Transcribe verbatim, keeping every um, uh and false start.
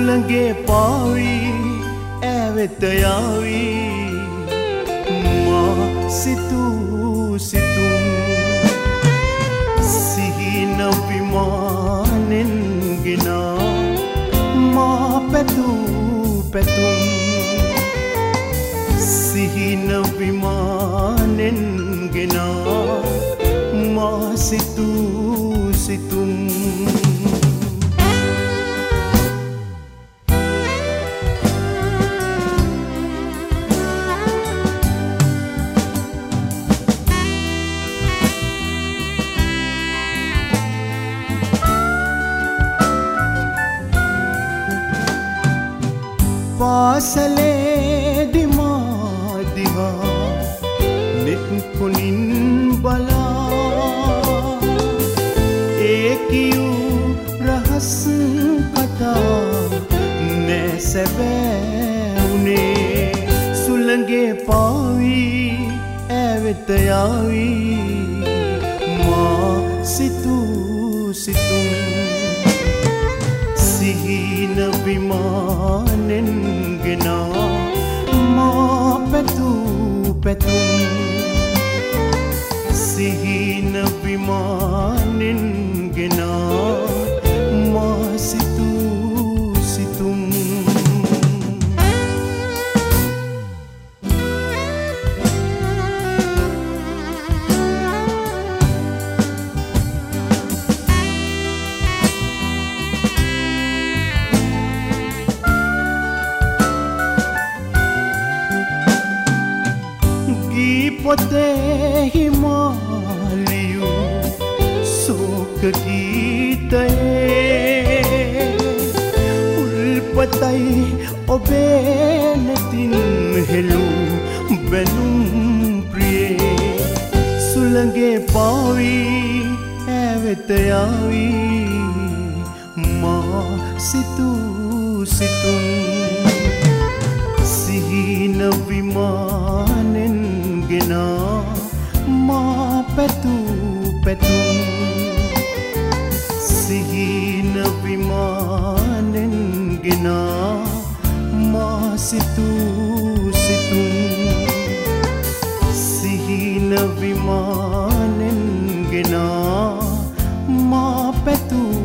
සුළඟේ පාවි ඈවෙත යාවි මා සිතූ සිතුම් සිහින විමානෙන් ගෙනා මා පැතූ පැතුම් සිහින විමානෙන් ගෙනා මා සිතූ සිතුම් පාසලේදී මා දිහා නෙත් කුණින් බලා ඒ කියූ රහස් කතා නෑ සැබෑ උනේ සුළඟේ පාවි ඈවෙත යාවි මා සිතූ සිතුම් සිහින විමානෙන් ගෙනා මා පැතූ පැතුම් සිහින විමානෙන් ගෙනා මා සිතූ සිතුම් පොතේ හිමාලියු සෝක ගීතයේ උල්පතයි ඔබේ නැතින් හෙළූ බැනුම් ප්‍රියේ සුළඟේ පාවි ඈවෙත යාවි මා සිතූ සිතුම් සිහින විමානෙන් ගෙනා මා පැතූ පැතුම් සිහින විමානෙන් ගෙනා මා සිතූ සිතුම් සිහින විමානෙන් ගෙනා මා පැතූ